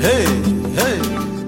Hey, hey.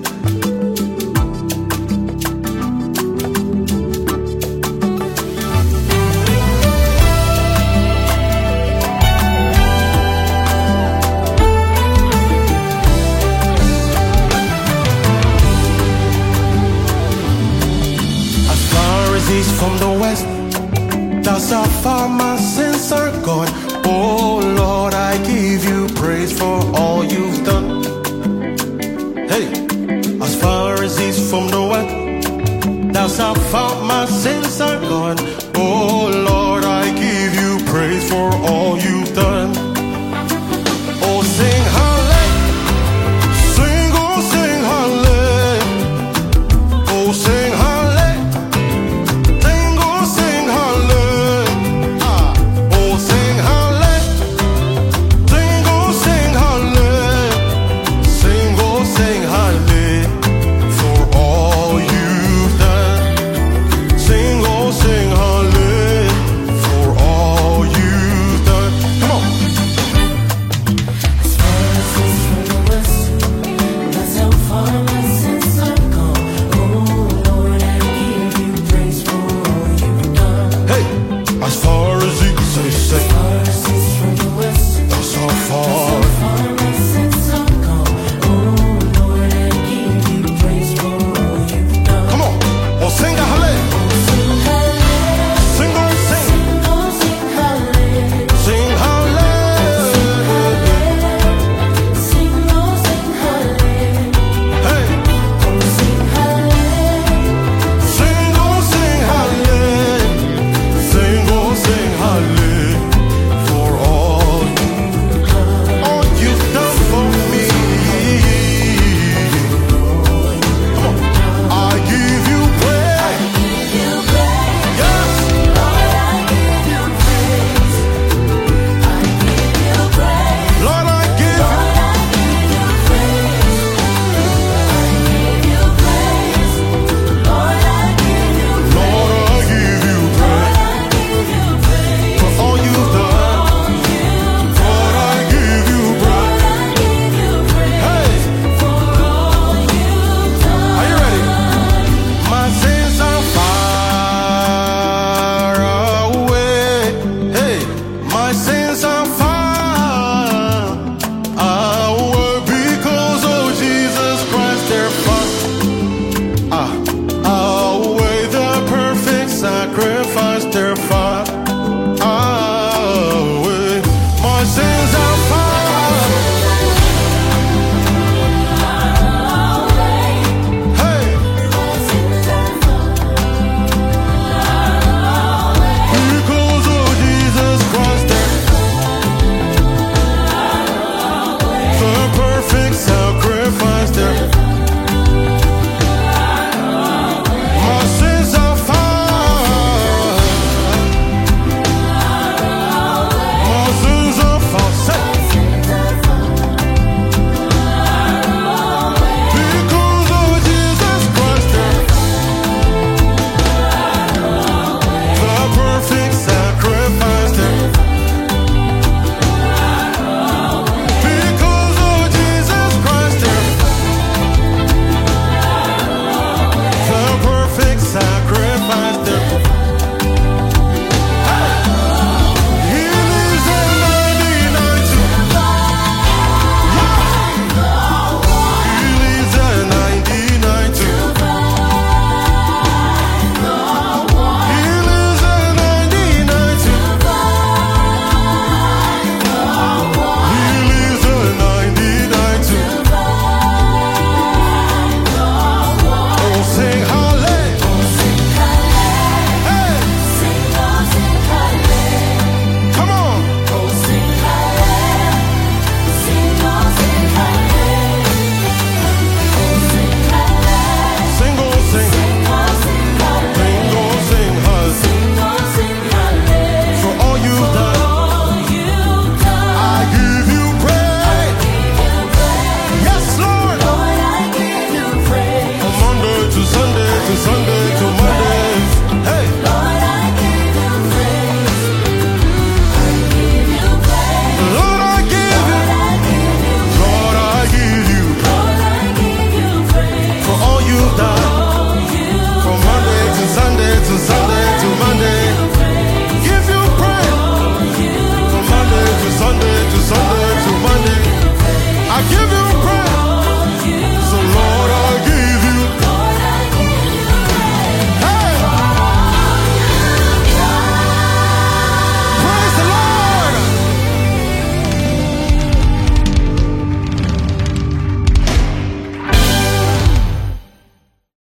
As far as east from the west, that's how far my sins are gone. Oh Lord, I give you praise for all you've done. Hey, as far as east from the west, that's how far my sins are gone. Oh Lord, I give you praise for all you've done. Oh, sing hallelujah, sing, oh, sing hallelujah, oh, sing hallelujah, sing, oh, sing hallelujah, oh, sing hallelujah, sing, oh, sing hallelujah, sing, oh, sing hallelujah, for all you've done. Sing, oh, sing hallelujah, for all you've done. Come on. As far as east from the west, that's how far my sins are gone. Oh Lord, I give you praise for all you've done. Hey, as far as east, say, As far as east from the west, that's how far.